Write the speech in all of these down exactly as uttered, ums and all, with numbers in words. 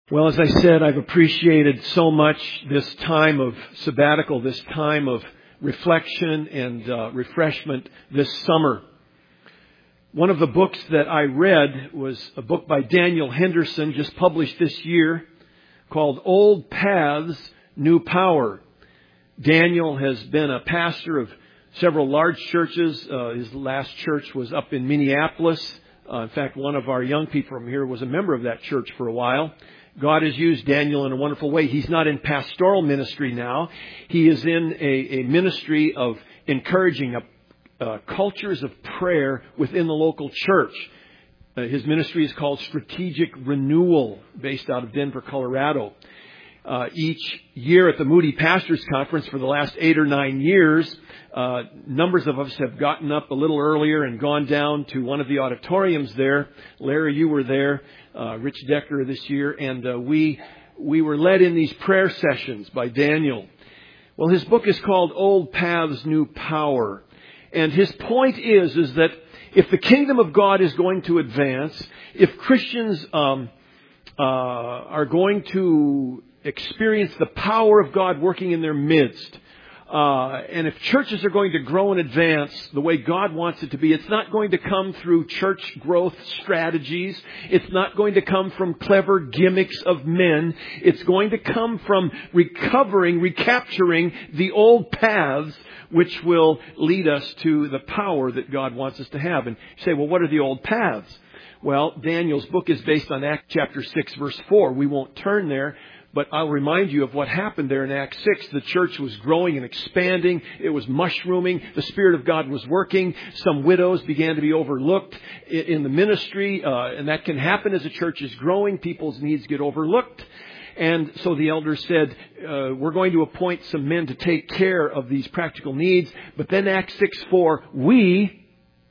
Well, as I said, I've appreciated so much this time of sabbatical, this time of reflection and uh, refreshment this summer. One of the books that I read was a book by Daniel Henderson, just published this year, called Old Paths, New Power. Daniel has been a pastor of several large churches. Uh, his last church was up in Minneapolis. Uh, in fact, one of our young people from here was a member of that church for a while. God has used Daniel in a wonderful way. He's not in pastoral ministry now. He is in a, a ministry of encouraging a, uh, cultures of prayer within the local church. Uh, his ministry is called Strategic Renewal, based out of Denver, Colorado. Uh, each year at the Moody Pastors Conference for the last eight or nine years, uh, numbers of us have gotten up a little earlier and gone down to one of the auditoriums there. Larry, you were there. Uh, Rich Decker this year, and uh, we we were led in these prayer sessions by Daniel. Well, his book is called Old Paths, New Power, and his point is is that if the kingdom of God is going to advance, if Christians um, uh, are going to experience the power of God working in their midst, Uh, and if churches are going to grow and advance the way God wants it to be, it's not going to come through church growth strategies. It's not going to come from clever gimmicks of men. It's going to come from recovering, recapturing the old paths which will lead us to the power that God wants us to have. And you say, well, what are the old paths? Well, Daniel's book is based on Acts chapter six, verse four. We won't turn there. But I'll remind you of what happened there in Acts six. The church was growing and expanding. It was mushrooming. The Spirit of God was working. Some widows began to be overlooked in the ministry. Uh, and that can happen as a church is growing. People's needs get overlooked. And so the elders said, uh, we're going to appoint some men to take care of these practical needs. But then Acts six four, we,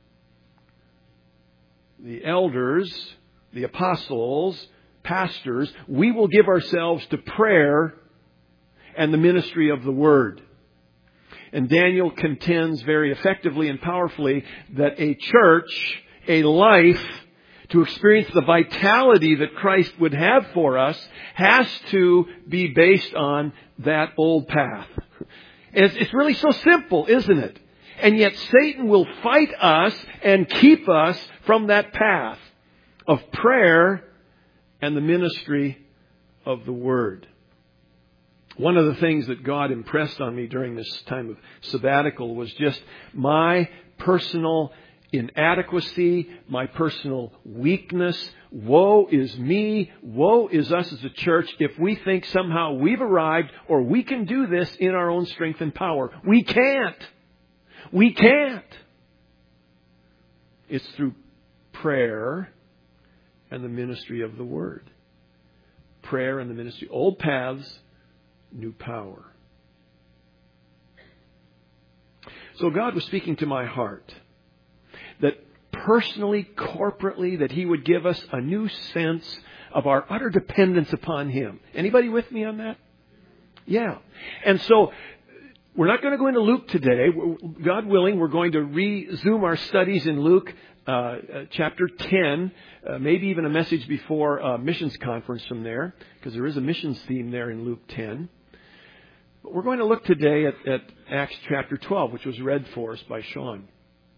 the elders, the apostles, pastors, we will give ourselves to prayer and the ministry of the Word. And Daniel contends very effectively and powerfully that a church, a life, to experience the vitality that Christ would have for us, has to be based on that old path. And it's, it's really so simple, isn't it? And yet Satan will fight us and keep us from that path of prayer and the ministry of the Word. One of the things that God impressed on me during this time of sabbatical was just my personal inadequacy, my personal weakness. Woe is me, woe is us as a church if we think somehow we've arrived or we can do this in our own strength and power. We can't. We can't. It's through prayer and the ministry of the Word. Prayer and the ministry. Old paths, new power. So God was speaking to my heart that personally, corporately, that He would give us a new sense of our utter dependence upon Him. Anybody with me on that? Yeah. And so we're not going to go into Luke today. God willing, we're going to resume our studies in Luke Uh, chapter ten, uh, maybe even a message before a missions conference from there, because there is a missions theme there in Luke ten. But we're going to look today at, at Acts chapter twelve, which was read for us by Sean.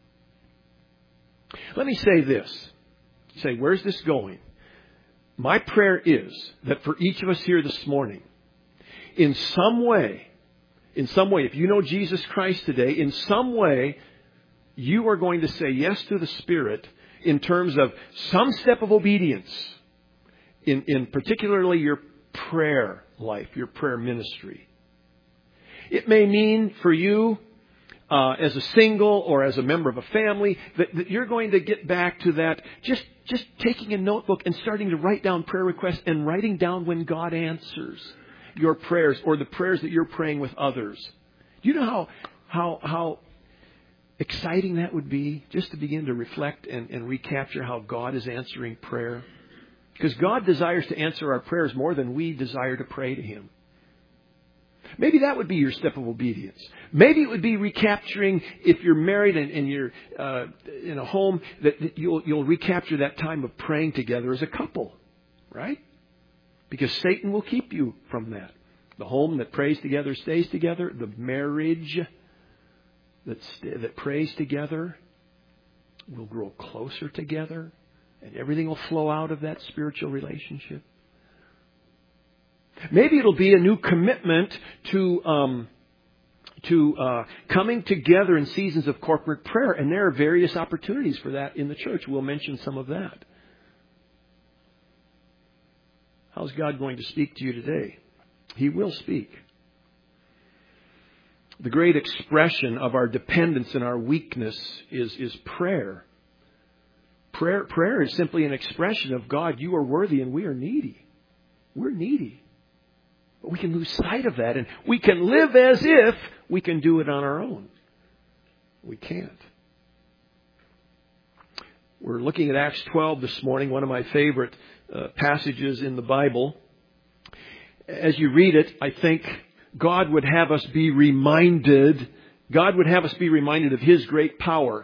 Let me say this. Say, where's this going? My prayer is that for each of us here this morning, in some way, in some way, if you know Jesus Christ today, in some way, you are going to say yes to the Spirit in terms of some step of obedience in, in particularly your prayer life, your prayer ministry. It may mean for you uh, as a single or as a member of a family that, that you're going to get back to that, just, just taking a notebook and starting to write down prayer requests and writing down when God answers your prayers or the prayers that you're praying with others. Do you know how, how, how exciting that would be, just to begin to reflect and, and recapture how God is answering prayer? Because God desires to answer our prayers more than we desire to pray to Him. Maybe that would be your step of obedience. Maybe it would be recapturing, if you're married and, and you're uh, in a home, that, that you'll, you'll recapture that time of praying together as a couple, right? Because Satan will keep you from that. The home that prays together stays together. The marriage that, st- that prays together will grow closer together. And everything will flow out of that spiritual relationship. Maybe it'll be a new commitment to um, to uh, coming together in seasons of corporate prayer. And there are various opportunities for that in the church. We'll mention some of that. How's God going to speak to you today? He will speak. The great expression of our dependence and our weakness is, is prayer. Prayer. Prayer is simply an expression of, God, you are worthy and we are needy. We're needy. But we can lose sight of that and we can live as if we can do it on our own. We can't. We're looking at Acts twelve this morning, one of my favorite uh, passages in the Bible. As you read it, I think God would have us be reminded, God would have us be reminded of His great power.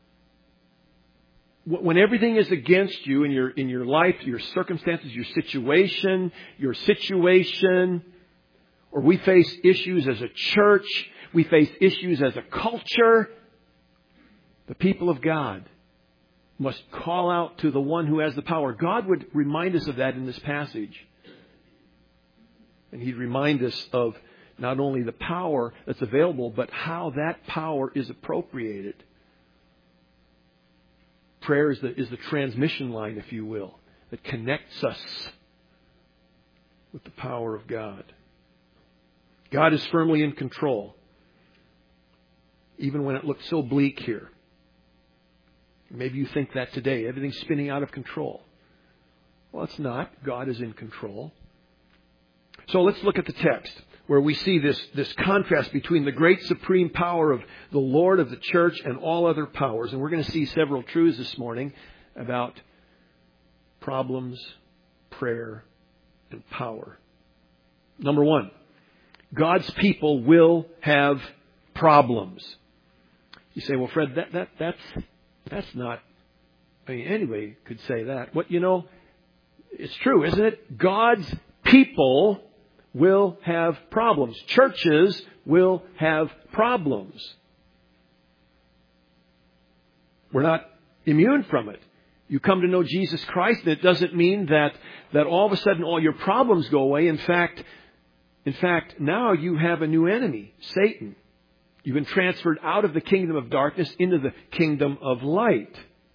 When everything is against you in your, in your life, your circumstances, your situation, your situation, or we face issues as a church, we face issues as a culture, the people of God must call out to the one who has the power. God would remind us of that in this passage. And He'd remind us of not only the power that's available, but how that power is appropriated. Prayer is the, is the transmission line, if you will, that connects us with the power of God. God is firmly in control, even when it looks so bleak here. Maybe you think that today. Everything's spinning out of control. Well, it's not. God is in control. So let's look at the text where we see this, this contrast between the great supreme power of the Lord of the church and all other powers. And we're going to see several truths this morning about problems, prayer, and power. Number one, God's people will have problems. You say, well, Fred, that, that, that's, that's not, I mean, anybody could say that. What, you know, it's true, isn't it? God's people will have problems. Churches will have problems. We're not immune from it. You come to know Jesus Christ, and it doesn't mean that, that all of a sudden all your problems go away. In fact, in fact, now you have a new enemy, Satan. You've been transferred out of the kingdom of darkness into the kingdom of light.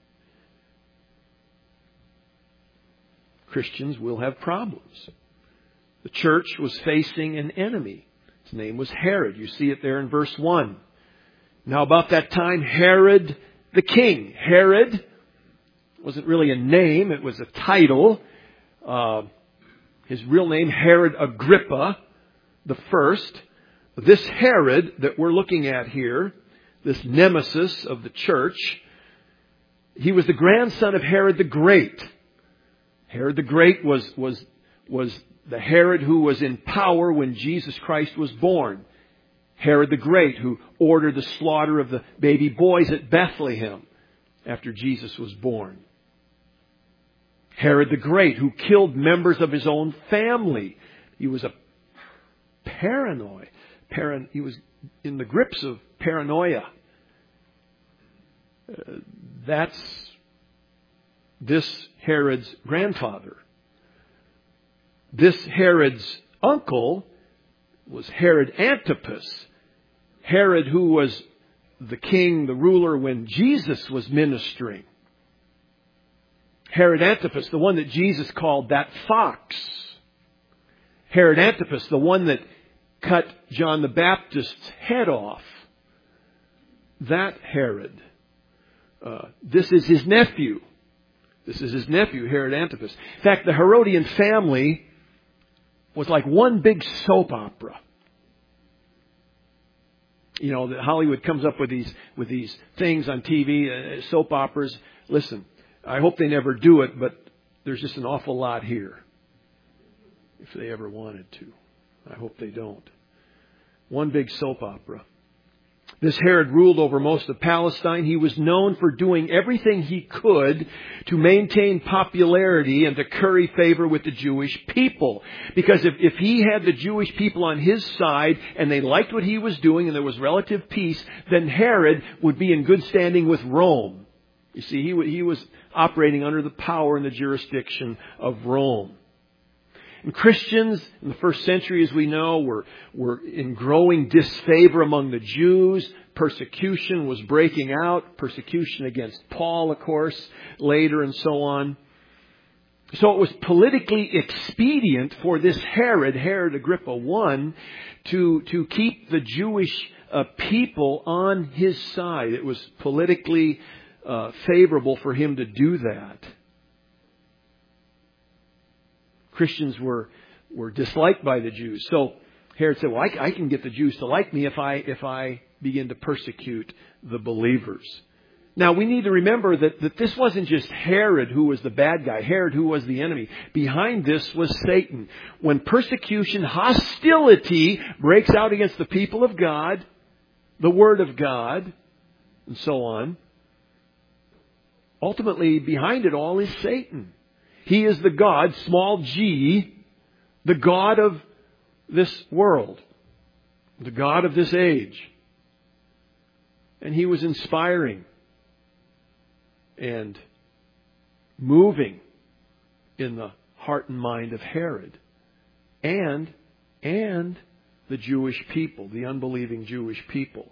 Christians will have problems. The church was facing an enemy. His name was Herod. You see it there in verse one. Now about that time, Herod the king. Herod wasn't really a name. It was a title. Uh, his real name, Herod Agrippa the first. This Herod that we're looking at here, this nemesis of the church, he was the grandson of Herod the Great. Herod the Great was, was, was the Herod who was in power when Jesus Christ was born. Herod the Great, who ordered the slaughter of the baby boys at Bethlehem after Jesus was born. Herod the Great, who killed members of his own family. He was a paranoid. Paran- he was in the grips of paranoia. Uh, that's this Herod's grandfather. This Herod's uncle was Herod Antipas. Herod, who was the king, the ruler when Jesus was ministering. Herod Antipas, the one that Jesus called that fox. Herod Antipas, the one that cut John the Baptist's head off. That Herod. Uh, this is his nephew. This is his nephew, Herod Antipas. In fact, the Herodian family was like one big soap opera. You know, Hollywood comes up with these with these things on T V, uh, soap operas. Listen, I hope they never do it, but there's just an awful lot here. If they ever wanted to. I hope they don't. One big soap opera. This Herod ruled over most of Palestine. He was known for doing everything he could to maintain popularity and to curry favor with the Jewish people. Because if, if he had the Jewish people on his side and they liked what he was doing and there was relative peace, then Herod would be in good standing with Rome. You see, he, he was operating under the power and the jurisdiction of Rome. And Christians in the first century, as we know, were, were in growing disfavor among the Jews. Persecution was breaking out. Persecution against Paul, of course, later and so on. So it was politically expedient for this Herod, Herod Agrippa the First, to, to keep the Jewish uh, people on his side. It was politically uh, favorable for him to do that. Christians were, were disliked by the Jews. So Herod said, well, I, I can get the Jews to like me if I, if I begin to persecute the believers. Now, we need to remember that, that this wasn't just Herod who was the bad guy, Herod who was the enemy. Behind this was Satan. When persecution, hostility breaks out against the people of God, the Word of God, and so on, ultimately behind it all is Satan. He is the God, small g, the God of this world, the God of this age. And he was inspiring and moving in the heart and mind of Herod and, and the Jewish people, the unbelieving Jewish people.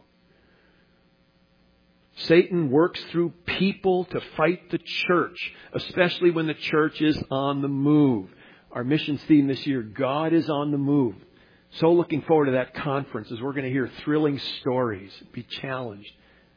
Satan works through people to fight the church, especially when the church is on the move. Our missions theme this year, God is on the move. So looking forward to that conference as we're going to hear thrilling stories, be challenged,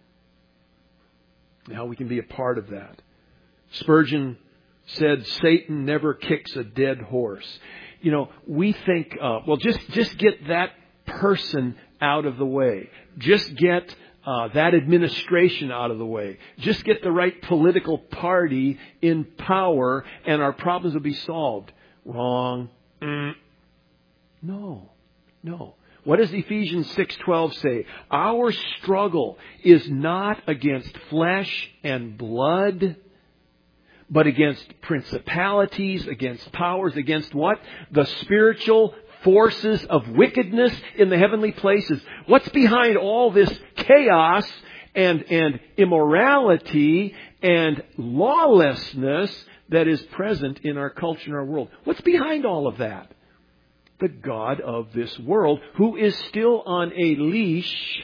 and how we can be a part of that. Spurgeon said, Satan never kicks a dead horse. You know, we think, uh, well, just, just get that person out of the way. Just get Uh, that administration out of the way. Just get the right political party in power and our problems will be solved. Wrong. Mm. No. No. What does Ephesians six twelve say? Our struggle is not against flesh and blood, but against principalities, against powers, against what? The spiritual forces of wickedness in the heavenly places. What's behind all this chaos and, and immorality and lawlessness that is present in our culture and our world? What's behind all of that? The God of this world, who is still on a leash.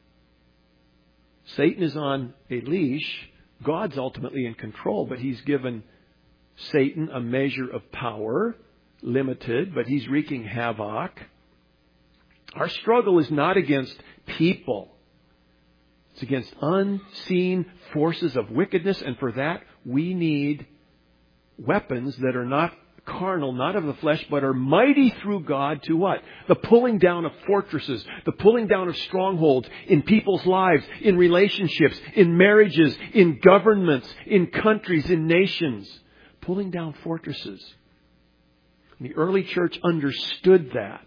Satan is on a leash. God's ultimately in control, but he's given Satan a measure of power. Limited, but he's wreaking havoc. Our struggle is not against people. It's against unseen forces of wickedness, and for that we need weapons that are not carnal, not of the flesh, but are mighty through God to what? The pulling down of fortresses, the pulling down of strongholds in people's lives, in relationships, in marriages, in governments, in countries, in nations. Pulling down fortresses. The early church understood that.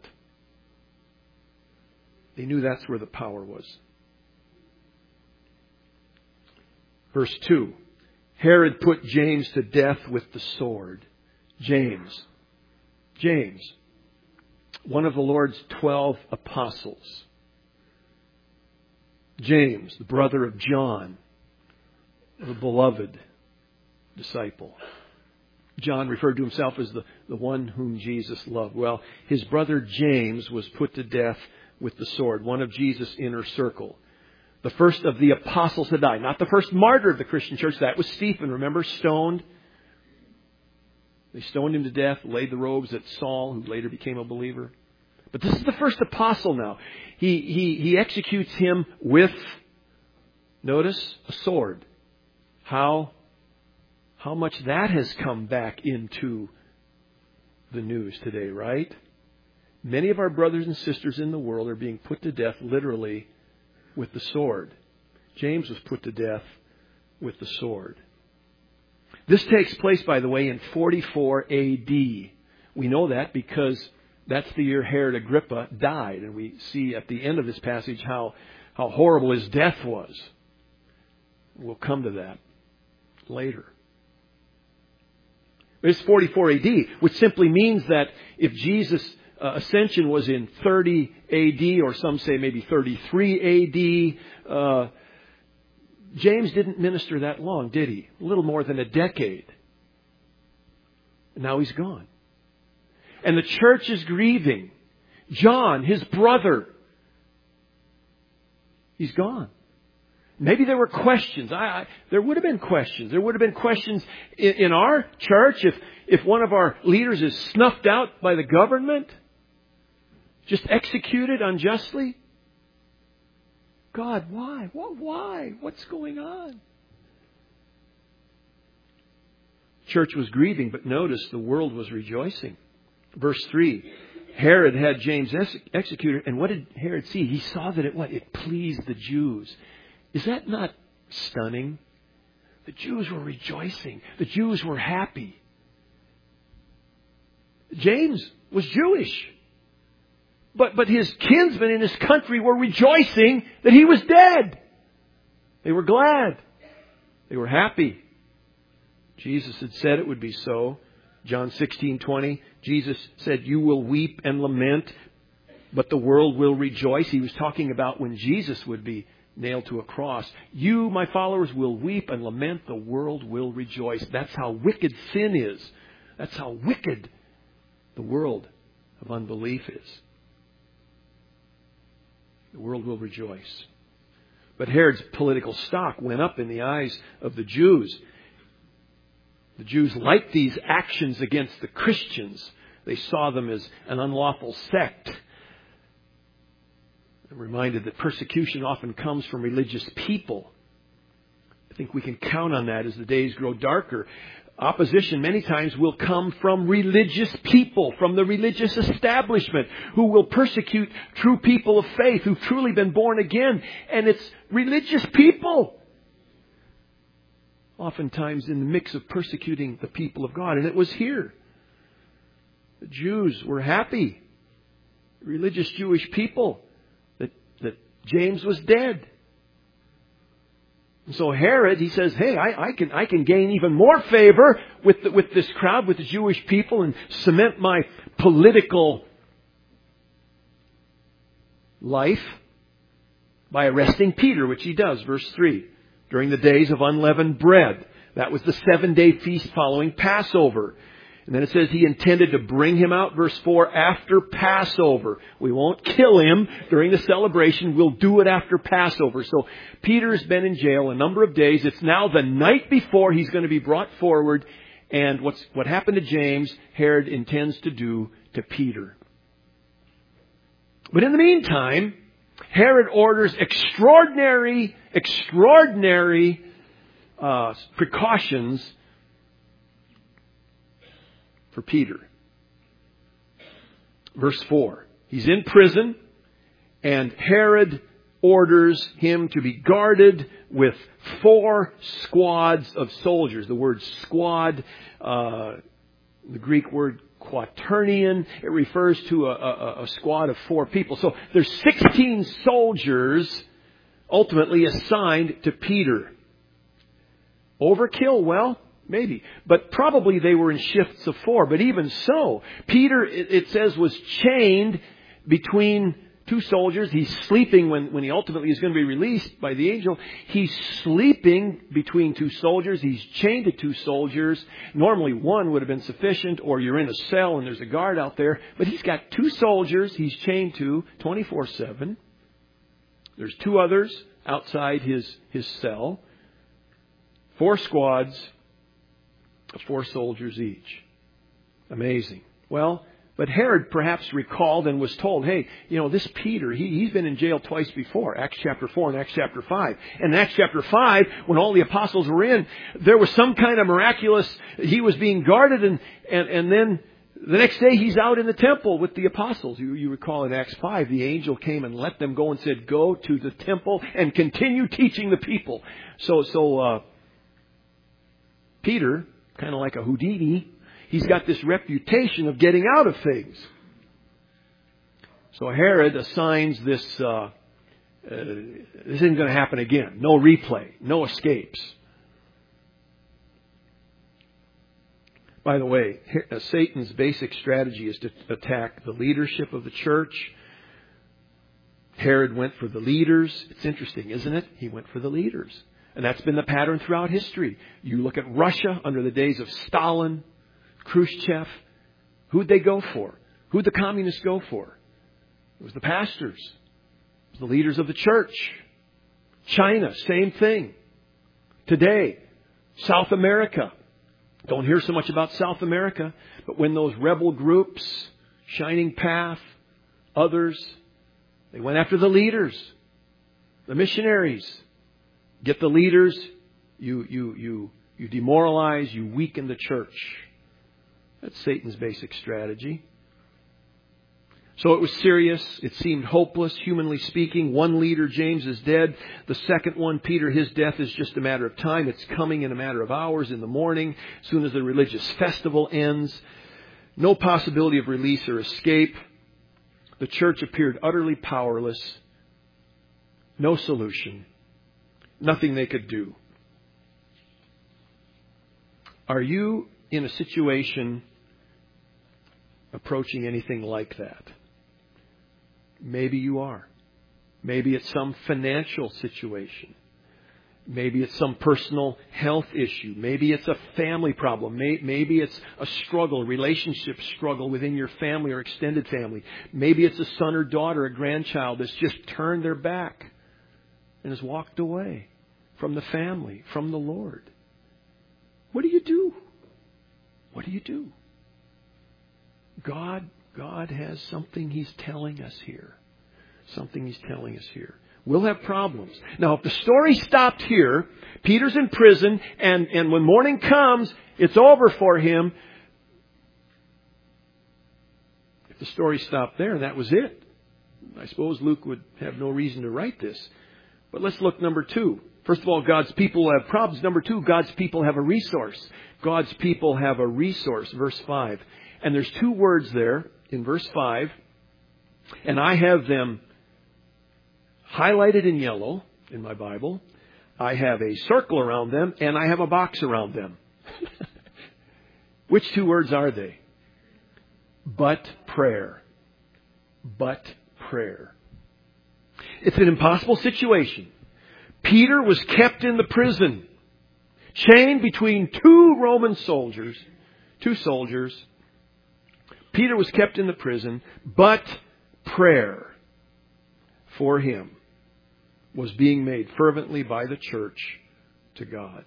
They knew that's where the power was. Verse two. Herod put James to death with the sword. James. James. One of the Lord's twelve apostles. James, the brother of John, the beloved disciple. John referred to himself as the, the one whom Jesus loved. Well, his brother James was put to death with the sword, one of Jesus' inner circle. The first of the apostles to die. Not the first martyr of the Christian church. That was Stephen, remember, stoned. They stoned him to death, laid the robes at Saul, who later became a believer. But this is the first apostle now. He, he, he executes him with, notice, a sword. How How much that has come back into the news today, right? Many of our brothers and sisters in the world are being put to death literally with the sword. James was put to death with the sword. This takes place, by the way, in forty-four A D. We know that because that's the year Herod Agrippa died. And we see at the end of this passage how, how horrible his death was. We'll come to that later. It's forty-four A D, which simply means that if Jesus' uh, ascension was in thirty A D, or some say maybe thirty-three A D, uh, James didn't minister that long, did he? A little more than a decade. And now he's gone. And the church is grieving. John, his brother, he's gone. Maybe there were questions. I, I, there would have been questions. There would have been questions in, in our church if, if one of our leaders is snuffed out by the government, just executed unjustly. God, why? What? Why? What's going on? Church was grieving, but notice the world was rejoicing. Verse three, Herod had James ex- executed, and what did Herod see? He saw that it what? It pleased the Jews. Is that not stunning? The Jews were rejoicing. The Jews were happy. James was Jewish. But, but his kinsmen in his country were rejoicing that he was dead. They were glad. They were happy. Jesus had said it would be so. John sixteen twenty, Jesus said, "You will weep and lament, but the world will rejoice." He was talking about when Jesus would be nailed to a cross. "You, my followers, will weep and lament. The world will rejoice." That's how wicked sin is. That's how wicked the world of unbelief is. The world will rejoice. But Herod's political stock went up in the eyes of the Jews. The Jews liked these actions against the Christians. They saw them as an unlawful sect. I'm reminded that persecution often comes from religious people. I think we can count on that as the days grow darker. Opposition many times will come from religious people, from the religious establishment, who will persecute true people of faith who've truly been born again. And it's religious people, oftentimes in the mix of persecuting the people of God. And it was here. The Jews were happy. Religious Jewish people. That, that James was dead. And so Herod, he says, hey, I, I can I can gain even more favor with the, with this crowd, with the Jewish people, and cement my political life by arresting Peter, which he does, verse three, during the days of unleavened bread. That was the seven-day feast following Passover. And then it says he intended to bring him out, verse four, after Passover. We won't kill him during the celebration. We'll do it after Passover. So Peter's been in jail a number of days. It's now the night before he's going to be brought forward. And what's what happened to James, Herod intends to do to Peter. But in the meantime, Herod orders extraordinary, extraordinary uh, precautions for Peter. Verse four. He's in prison, and Herod orders him to be guarded with four squads of soldiers. The word squad, uh, the Greek word quaternion, it refers to a, a, a squad of four people. So there's sixteen soldiers ultimately assigned to Peter. Overkill? Well, maybe. But probably they were in shifts of four. But even so, Peter, it says, was chained between two soldiers. He's sleeping when, when he ultimately is going to be released by the angel. He's sleeping between two soldiers. He's chained to two soldiers. Normally one would have been sufficient, or you're in a cell and there's a guard out there. But he's got two soldiers he's chained to twenty-four seven. There's two others outside his, his cell. Four squads. Four soldiers each. Amazing. Well, but Herod perhaps recalled and was told, hey, you know, this Peter, he, he's been in jail twice before, Acts chapter four and Acts chapter five. And in Acts chapter five, when all the apostles were in, there was some kind of miraculous, he was being guarded, and, and, and then the next day he's out in the temple with the apostles. You, you recall in Acts five, the angel came and let them go and said, go to the temple and continue teaching the people. So, so, uh, Peter, kind of like a Houdini, he's got this reputation of getting out of things. So Herod assigns this uh, Uh, this isn't going to happen again. No replay. No escapes. By the way, Satan's basic strategy is to attack the leadership of the church. Herod went for the leaders. It's interesting, isn't it? He went for the leaders. And that's been the pattern throughout history. You look at Russia under the days of Stalin, Khrushchev. Who'd they go for? Who'd the communists go for? It was the pastors. It was the leaders of the church. China, same thing. Today, South America. Don't hear so much about South America, but when those rebel groups, Shining Path, others, they went after the leaders, the missionaries. Get the leaders, you you you you demoralize, you weaken the church. That's Satan's basic strategy. So it was serious. It seemed hopeless, humanly speaking. One leader, James, is dead. The second one, Peter, his death is just a matter of time. It's coming in a matter of hours in the morning, as soon as the religious festival ends. No possibility of release or escape. The church appeared utterly powerless. No solution. Nothing they could do. Are you in a situation approaching anything like that? Maybe you are. Maybe it's some financial situation. Maybe it's some personal health issue. Maybe it's a family problem. Maybe it's a struggle, relationship struggle within your family or extended family. Maybe it's a son or daughter, a grandchild that's just turned their back and has walked away from the family, from the Lord. What do you do? What do you do? God, God has something He's telling us here. Something He's telling us here. We'll have problems. Now, if the story stopped here, Peter's in prison, and, and when morning comes, it's over for him. If the story stopped there, that was it. I suppose Luke would have no reason to write this. But let's look number two. First of all, God's people have problems. Number two, God's people have a resource. God's people have a resource. Verse five. And there's two words there in verse five. And I have them highlighted in yellow in my Bible. I have a circle around them and I have a box around them. Which two words are they? But prayer. But prayer. It's an impossible situation. Peter was kept in the prison, chained between two Roman soldiers, two soldiers. Peter was kept in the prison, but prayer for him was being made fervently by the church to God.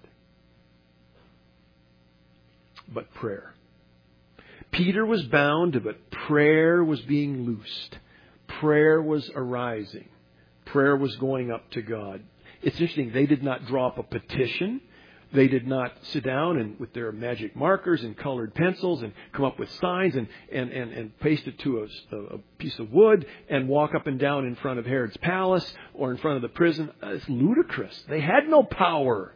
But prayer. Peter was bound, but prayer was being loosed. Prayer was arising. Prayer was going up to God. It's interesting, they did not draw up a petition. They did not sit down and with their magic markers and colored pencils and come up with signs and, and, and, and paste it to a, a piece of wood and walk up and down in front of Herod's palace or in front of the prison. It's ludicrous. They had no power.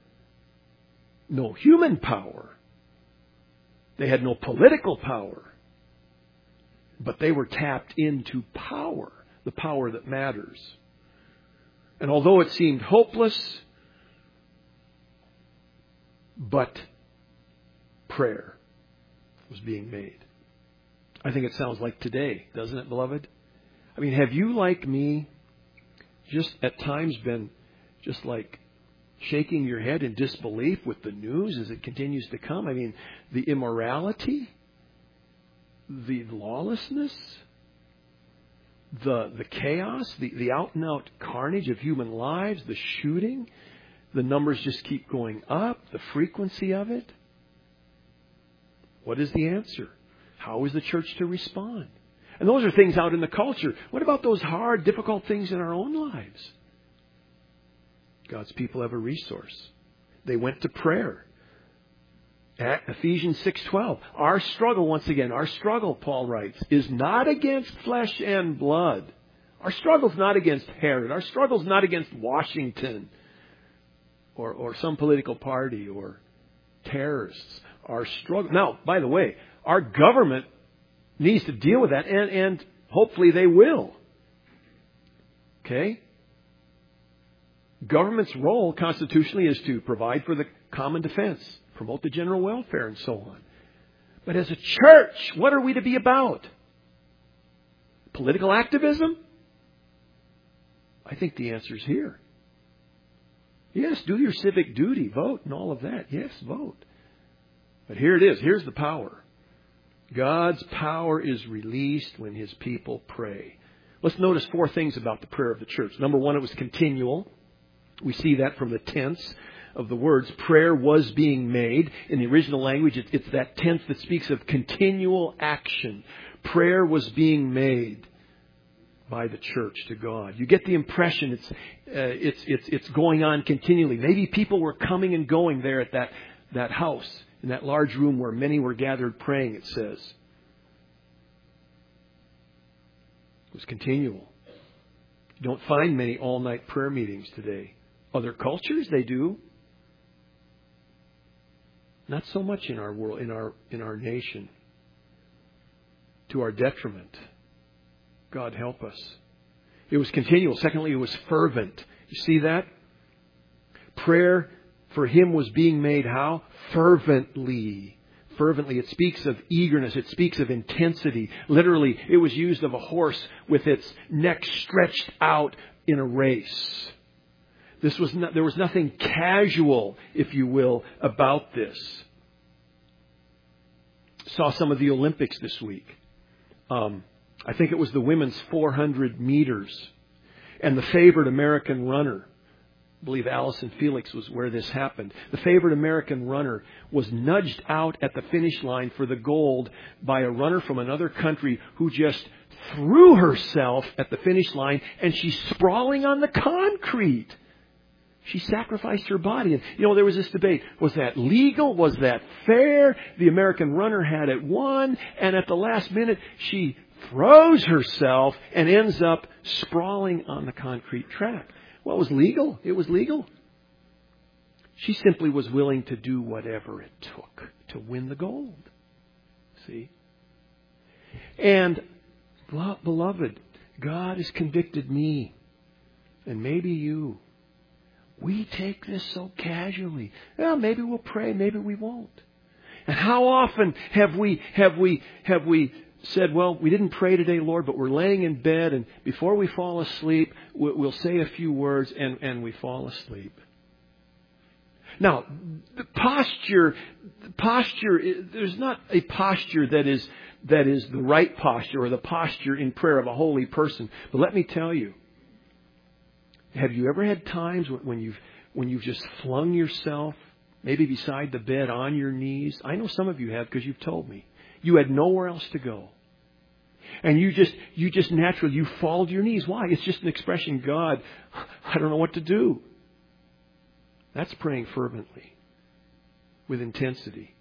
No human power. They had no political power. But they were tapped into power, the power that matters. And although it seemed hopeless, but prayer was being made. I think it sounds like today, doesn't it, beloved? I mean, have you, like me, just at times been just like shaking your head in disbelief with the news as it continues to come? I mean, the immorality, the lawlessness, the the chaos, the, the out-and-out carnage of human lives, the shooting. The numbers just keep going up, the frequency of it. What is the answer? How is the church to respond? And those are things out in the culture. What about those hard, difficult things in our own lives? God's people have a resource. They went to prayer. At Ephesians six twelve. Our struggle, once again, our struggle, Paul writes, is not against flesh and blood. Our struggle is not against Herod. Our struggle is not against Washington. Or, or some political party or terrorists. Our struggle. Now, by the way, our government needs to deal with that, and, and hopefully they will. Okay? Government's role constitutionally is to provide for the common defense, promote the general welfare, and so on. But as a church, what are we to be about? Political activism? I think the answer is here. Yes, do your civic duty, vote and all of that. Yes, vote. But here it is. Here's the power. God's power is released when His people pray. Let's notice four things about the prayer of the church. Number one, it was continual. We see that from the tense of the words. Prayer was being made. In the original language, it's that tense that speaks of continual action. Prayer was being made by the church to God. You get the impression it's uh, it's it's it's going on continually. Maybe people were coming and going there at that that house, in that large room where many were gathered praying, it says. It was continual. You don't find many all-night prayer meetings today. Other cultures, they do. Not so much in our world, in our in our nation. To our detriment. God help us. It was continual. Secondly, it was fervent. You see that? Prayer for Him was being made how? Fervently. Fervently. It speaks of eagerness. It speaks of intensity. Literally, it was used of a horse with its neck stretched out in a race. This was not, there was nothing casual, if you will, about this. Saw some of the Olympics this week. Um, I think it was the women's four hundred meters. And the favored American runner, I believe Allison Felix was where this happened. The favored American runner was nudged out at the finish line for the gold by a runner from another country who just threw herself at the finish line, and she's sprawling on the concrete. She sacrificed her body. And, you know, there was this debate. Was that legal? Was that fair? The American runner had it won. And at the last minute, she throws herself and ends up sprawling on the concrete track. Well, it was legal. It was legal. She simply was willing to do whatever it took to win the gold. See? And, beloved, God has convicted me, and maybe you. We take this so casually. Well, maybe we'll pray, maybe we won't. And how often have we have we have we said, well, we didn't pray today, Lord, but we're laying in bed, and before we fall asleep, we'll say a few words, and, and we fall asleep. Now, the posture, the posture, there's not a posture that is that is the right posture or the posture in prayer of a holy person. But let me tell you, have you ever had times when you've when you've just flung yourself, maybe beside the bed, on your knees? I know some of you have, because you've told me. You had nowhere else to go. And you just you just naturally, you fall to your knees. Why? It's just an expression, God, I don't know what to do. That's praying fervently, with intensity.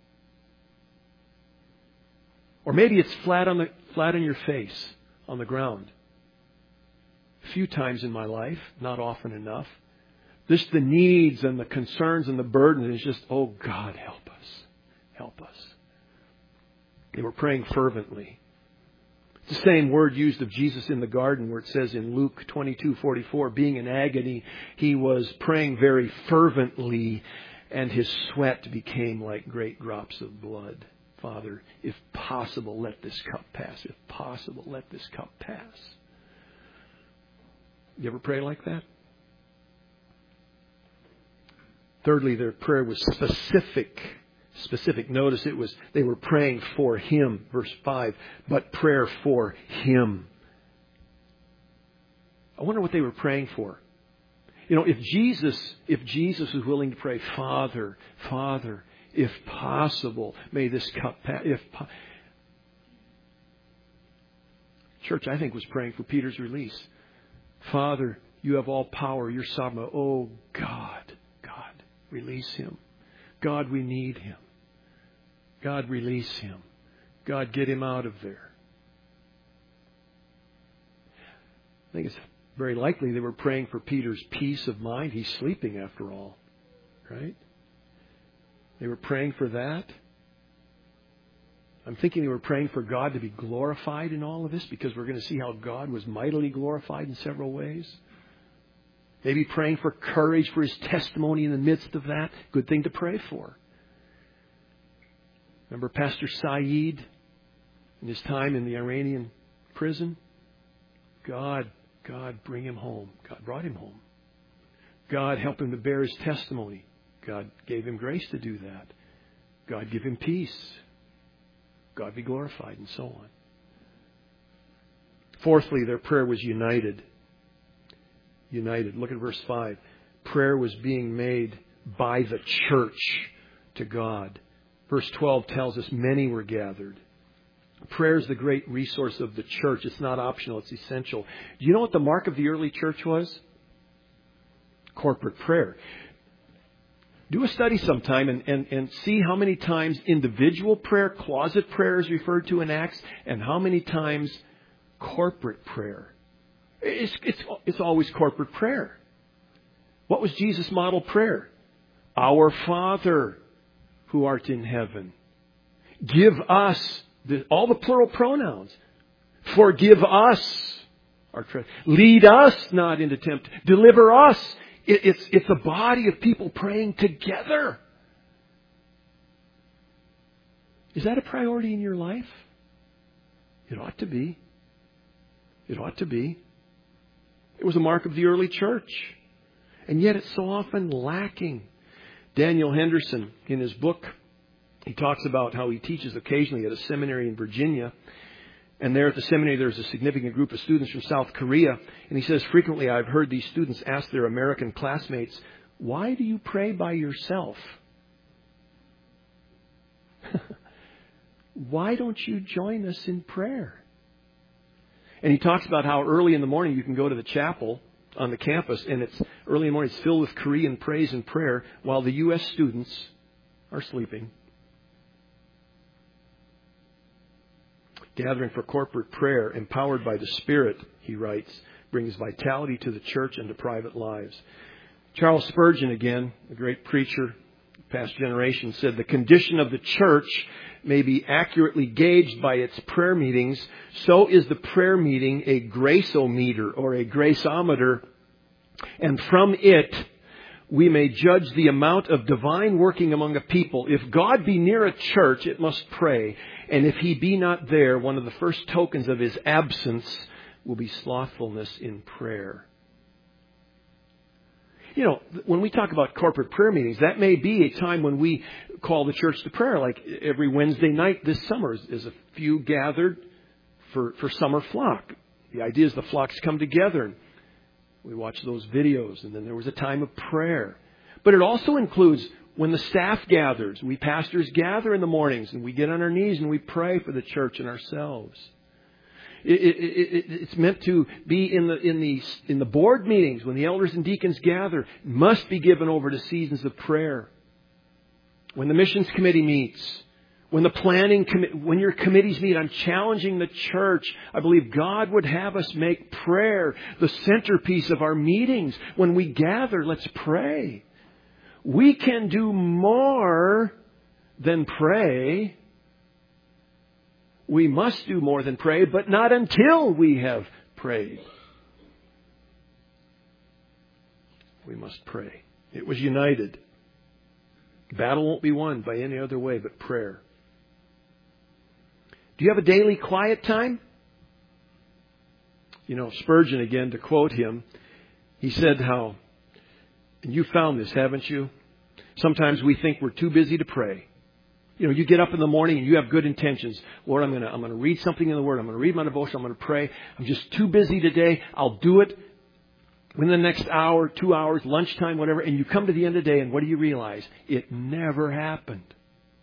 Or maybe it's flat on the flat on your face, on the ground. A few times in my life, not often enough. Just the needs and the concerns and the burdens is just, oh God, help us. Help us. They were praying fervently. It's the same word used of Jesus in the garden, where it says in Luke twenty-two forty-four, being in agony, He was praying very fervently, and His sweat became like great drops of blood. Father, if possible, let this cup pass. If possible, let this cup pass. You ever pray like that? Thirdly, their prayer was specific. Specific. Notice it was, they were praying for Him, verse five, but prayer for Him. I wonder what they were praying for. You know, if Jesus, if Jesus was willing to pray, Father, Father, if possible, may this cup pass. If po-. Church, I think, was praying for Peter's release. Father, you have all power. You're sovereign. Oh, God, God, release him. God, we need him. God, release him. God, get him out of there. I think it's very likely they were praying for Peter's peace of mind. He's sleeping after all, right? They were praying for that. I'm thinking they were praying for God to be glorified in all of this, because we're going to see how God was mightily glorified in several ways. Maybe praying for courage for his testimony in the midst of that. Good thing to pray for. Remember Pastor Saeed in his time in the Iranian prison? God, God, bring him home. God brought him home. God, help him to bear his testimony. God gave him grace to do that. God, give him peace. God be glorified, and so on. Fourthly, their prayer was united. United. Look at verse five. Prayer was being made by the church to God. Verse twelve tells us many were gathered. Prayer is the great resource of the church. It's not optional. It's essential. Do you know what the mark of the early church was? Corporate prayer. Do a study sometime and, and, and see how many times individual prayer, closet prayer is referred to in Acts, and how many times corporate prayer. It's, it's, it's always corporate prayer. What was Jesus' model prayer? Our Father who art in heaven. Give us, the, all the plural pronouns. Forgive us our trespasses. Lead us not into temptation. Deliver us. It, it's, it's a body of people praying together. Is that a priority in your life? It ought to be. It ought to be. It was a mark of the early church. And yet it's so often lacking. Daniel Henderson, in his book, he talks about how he teaches occasionally at a seminary in Virginia. And there at the seminary, there's a significant group of students from South Korea. And he says, frequently I've heard these students ask their American classmates, why do you pray by yourself? Why don't you join us in prayer? And he talks about how early in the morning you can go to the chapel on the campus, and it's early in the morning, it's filled with Korean praise and prayer while the U S students are sleeping. Gathering for corporate prayer, empowered by the Spirit, he writes, brings vitality to the church and to private lives. Charles Spurgeon, again, a great preacher, past generation, said the condition of the church may be accurately gauged by its prayer meetings. So is the prayer meeting a graceometer or a graceometer, and from it we may judge the amount of divine working among a people. If God be near a church, it must pray. And if he be not there, one of the first tokens of his absence will be slothfulness in prayer. You know, when we talk about corporate prayer meetings, that may be a time when we call the church to prayer, like every Wednesday night this summer is a few gathered for, for summer flock. The idea is the flocks come together and we watch those videos, and then there was a time of prayer. But it also includes when the staff gathers. We pastors gather in the mornings and we get on our knees and we pray for the church and ourselves. It, it, it, it's meant to be in the in the in the board meetings when the elders and deacons gather. It must be given over to seasons of prayer. When the missions committee meets, when the planning committee, when your committees meet, I'm challenging the church. I believe God would have us make prayer the centerpiece of our meetings. When we gather, let's pray. We can do more than pray. We must do more than pray, but not until we have prayed. We must pray. It was united. Battle won't be won by any other way but prayer. Do you have a daily quiet time? You know, Spurgeon, again, to quote him, he said how, and you found this, haven't you? Sometimes we think we're too busy to pray. You know, you get up in the morning and you have good intentions. Lord, I'm going to I'm going to read something in the Word. I'm going to read my devotion. I'm going to pray. I'm just too busy today. I'll do it within the next hour, two hours, lunchtime, whatever. And you come to the end of the day and what do you realize? It never happened.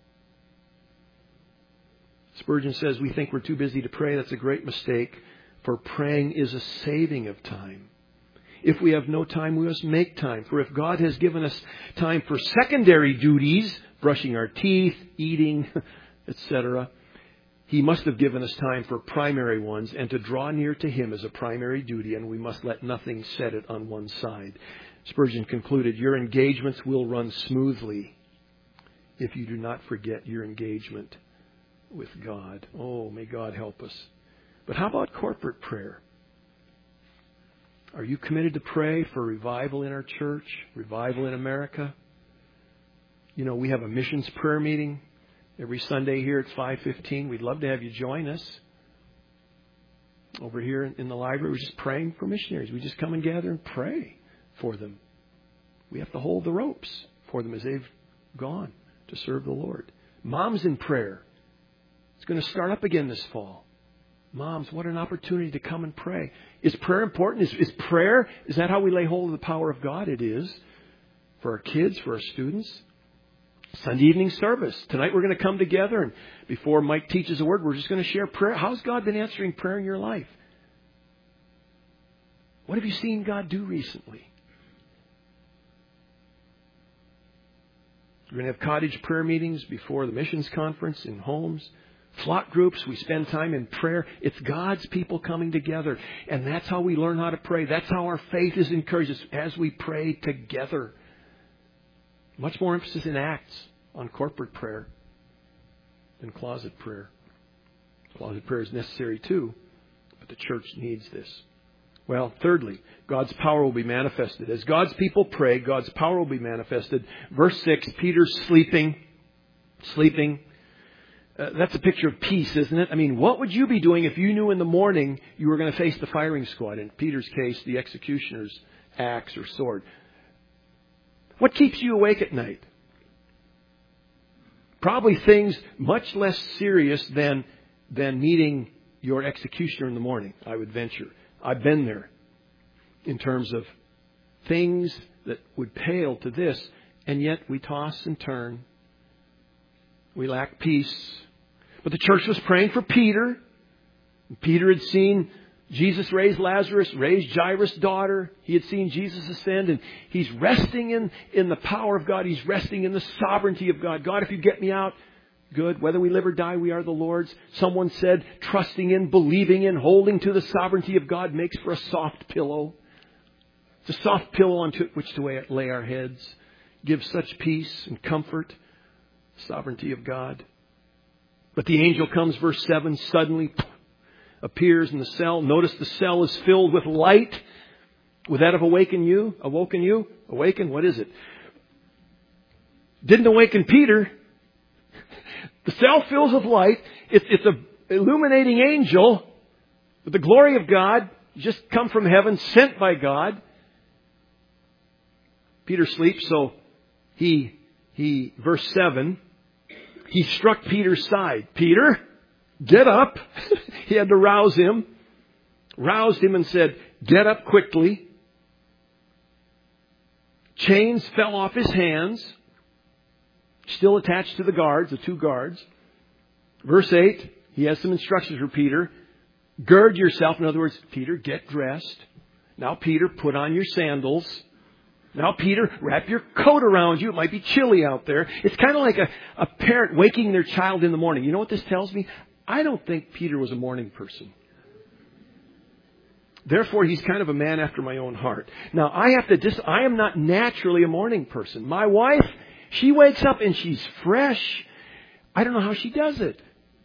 Spurgeon says we think we're too busy to pray. That's a great mistake, for praying is a saving of time. If we have no time, we must make time. For if God has given us time for secondary duties, brushing our teeth, eating, et cetera, He must have given us time for primary ones, and to draw near to Him is a primary duty, and we must let nothing set it on one side. Spurgeon concluded, your engagements will run smoothly if you do not forget your engagement with God. Oh, may God help us. But how about corporate prayer? Are you committed to pray for revival in our church, revival in America? You know, we have a missions prayer meeting every Sunday here at five fifteen. We'd love to have you join us. Over here in the library, we're just praying for missionaries. We just come and gather and pray for them. We have to hold the ropes for them as they've gone to serve the Lord. Moms in prayer. It's going to start up again this fall. Moms, what an opportunity to come and pray. Is prayer important? Is, is prayer, is that how we lay hold of the power of God? It is. For our kids, for our students. Sunday evening service. Tonight we're going to come together, and before Mike teaches a word, we're just going to share prayer. How's God been answering prayer in your life? What have you seen God do recently? We're going to have cottage prayer meetings before the missions conference in homes. Flock groups, we spend time in prayer. It's God's people coming together. And that's how we learn how to pray. That's how our faith is encouraged, as we pray together. Much more emphasis in Acts on corporate prayer than closet prayer. Closet prayer is necessary too, but the church needs this. Well, thirdly, God's power will be manifested. As God's people pray, God's power will be manifested. Verse six, Peter's sleeping. Sleeping. Uh, that's a picture of peace, isn't it? I mean, what would you be doing if you knew in the morning you were going to face the firing squad? In Peter's case, the executioner's axe or sword. What keeps you awake at night? Probably things much less serious than, than meeting your executioner in the morning, I would venture. I've been there in terms of things that would pale to this, and yet we toss and turn. We lack peace. But the church was praying for Peter. Peter had seen Jesus raised Lazarus, raised Jairus' daughter. He had seen Jesus ascend, and he's resting in, in the power of God. He's resting in the sovereignty of God. God, if you get me out, good. Whether we live or die, we are the Lord's. Someone said, trusting in, believing in, holding to the sovereignty of God makes for a soft pillow. It's a soft pillow on which to lay our heads. Gives such peace and comfort. Sovereignty of God. But the angel comes, verse seven, suddenly appears in the cell. Notice the cell is filled with light. Would that have awakened you? Awoken you? Awaken? What is it? Didn't awaken Peter. The cell fills with light. It's, it's an illuminating angel with the glory of God, just come from heaven, sent by God. Peter sleeps, so he, he, verse seven, he struck Peter's side. Peter, get up. He had to rouse him. Roused him and said, get up quickly. Chains fell off his hands. Still attached to the guards, the two guards. Verse eight, he has some instructions for Peter. Gird yourself. In other words, Peter, get dressed. Now, Peter, put on your sandals. Now, Peter, wrap your coat around you. It might be chilly out there. It's kind of like a, a parent waking their child in the morning. You know what this tells me? I don't think Peter was a morning person. Therefore, he's kind of a man after my own heart. Now, I have to dis- I am not naturally a morning person. My wife, she wakes up and she's fresh. I don't know how she does it.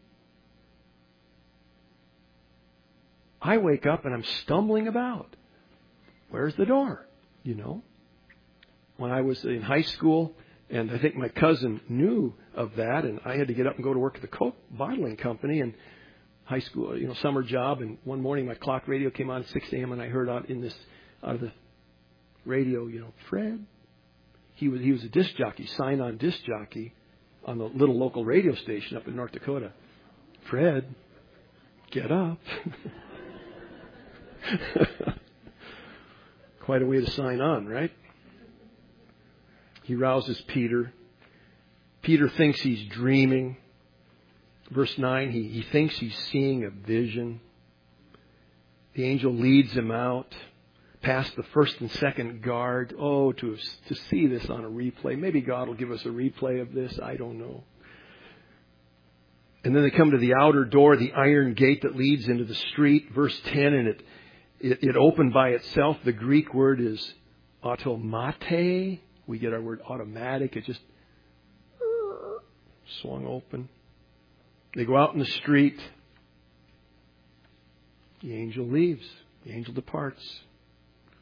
I wake up and I'm stumbling about. Where's the door? You know? When I was in high school, and I think my cousin knew of that, and I had to get up and go to work at the Coke bottling company, and high school, you know, summer job, and one morning my clock radio came on at six a.m. and I heard out in this, out of the radio, you know, Fred. He was, he was a disc jockey, sign-on disc jockey on the little local radio station up in North Dakota. Fred, get up. Quite a way to sign on, right? He rouses Peter. Peter thinks he's dreaming. Verse nine, he, he thinks he's seeing a vision. The angel leads him out past the first and second guard. Oh, to, to see this on a replay. Maybe God will give us a replay of this. I don't know. And then they come to the outer door, the iron gate that leads into the street. Verse ten, and it, it, it opened by itself. The Greek word is automate. We get our word automatic. It just swung open. They go out in the street. The angel leaves. The angel departs.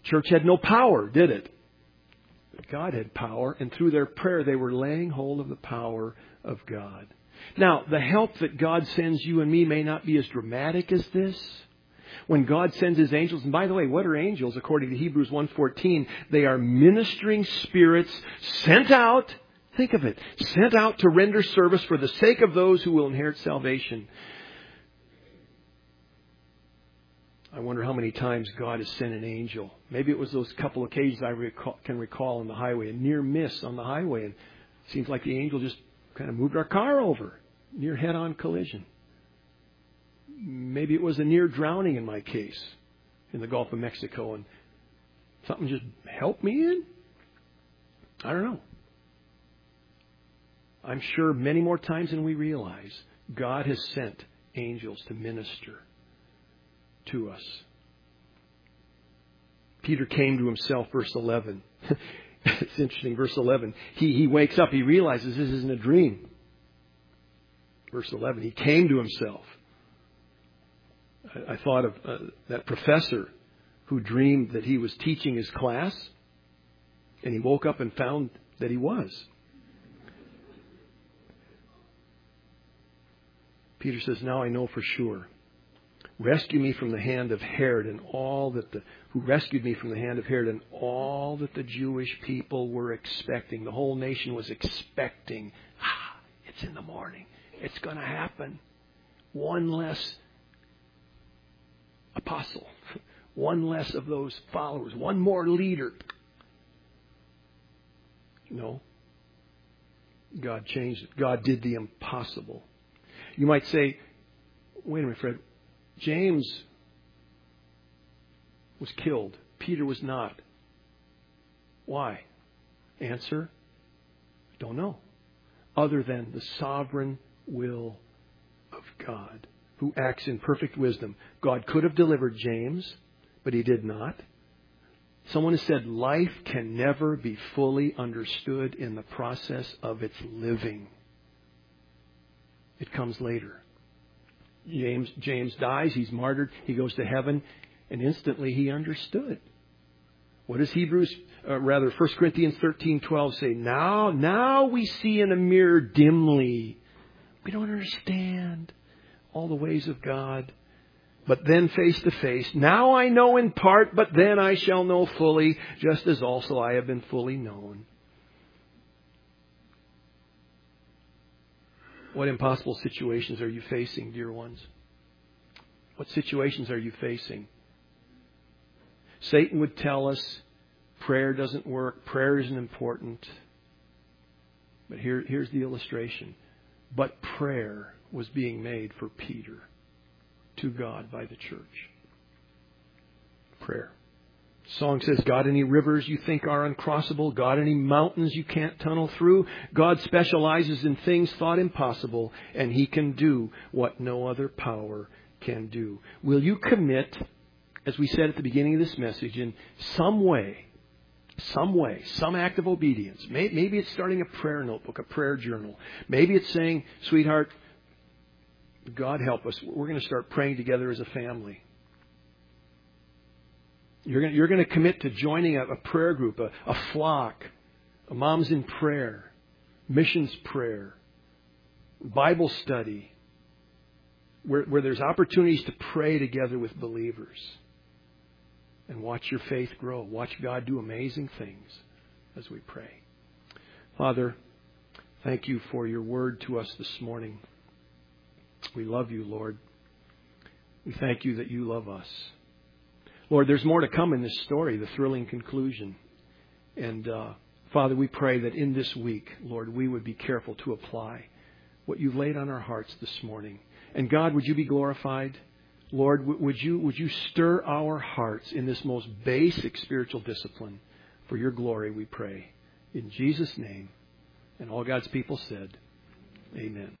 Church had no power, did it? But God had power, and through their prayer they were laying hold of the power of God. Now, the help that God sends you and me may not be as dramatic as this. When God sends His angels, and by the way, what are angels? According to Hebrews one fourteen, they are ministering spirits sent out, think of it, sent out to render service for the sake of those who will inherit salvation. I wonder how many times God has sent an angel. Maybe it was those couple occasions I recall, can recall on the highway, a near miss on the highway, and it seems like the angel just kind of moved our car over, near head-on collision. Maybe it was a near drowning in my case in the Gulf of Mexico, and something just helped me in. I don't know. I'm sure many more times than we realize, God has sent angels to minister to us. Peter came to himself, verse eleven. It's interesting, verse eleven. He, he wakes up, he realizes this isn't a dream. Verse eleven, he came to himself. I, I thought of uh, that professor who dreamed that he was teaching his class, and he woke up and found that he was. Peter says, now I know for sure. Rescue me from the hand of Herod and all that the, who rescued me from the hand of Herod and all that the Jewish people were expecting. The whole nation was expecting. Ah, it's in the morning. It's going to happen. One less apostle. One less of those followers. One more leader. No. God changed it. God did the impossible. You might say, wait a minute, Fred. James was killed. Peter was not. Why? Answer, don't know. Other than the sovereign will of God, who acts in perfect wisdom. God could have delivered James, but He did not. Someone has said life can never be fully understood in the process of its living. It comes later. James, James dies, he's martyred, he goes to heaven, and instantly he understood. What does Hebrews, uh, rather, First Corinthians thirteen twelve say? Now, now we see in a mirror dimly. We don't understand all the ways of God. But then face to face. Now I know in part, but then I shall know fully, just as also I have been fully known. What impossible situations are you facing, dear ones? What situations are you facing? Satan would tell us prayer doesn't work, prayer isn't important. But here, here's the illustration. But prayer was being made for Peter to God by the church. Prayer. Song says, God, any rivers you think are uncrossable? God, any mountains you can't tunnel through? God specializes in things thought impossible, and He can do what no other power can do. Will you commit, as we said at the beginning of this message, in some way, some way, some act of obedience? Maybe it's starting a prayer notebook, a prayer journal. Maybe it's saying, sweetheart, God help us. We're going to start praying together as a family. You're going, to, you're going to commit to joining a, a prayer group, a, a flock, a Moms in Prayer, missions prayer, Bible study, where, where there's opportunities to pray together with believers and watch your faith grow. Watch God do amazing things as we pray. Father, thank you for your word to us this morning. We love you, Lord. We thank you that you love us. Lord, there's more to come in this story, the thrilling conclusion. And, uh, Father, we pray that in this week, Lord, we would be careful to apply what you've laid on our hearts this morning. And God, would you be glorified? Lord, w- would you, would you stir our hearts in this most basic spiritual discipline for your glory, we pray. In Jesus' name. And all God's people said, amen.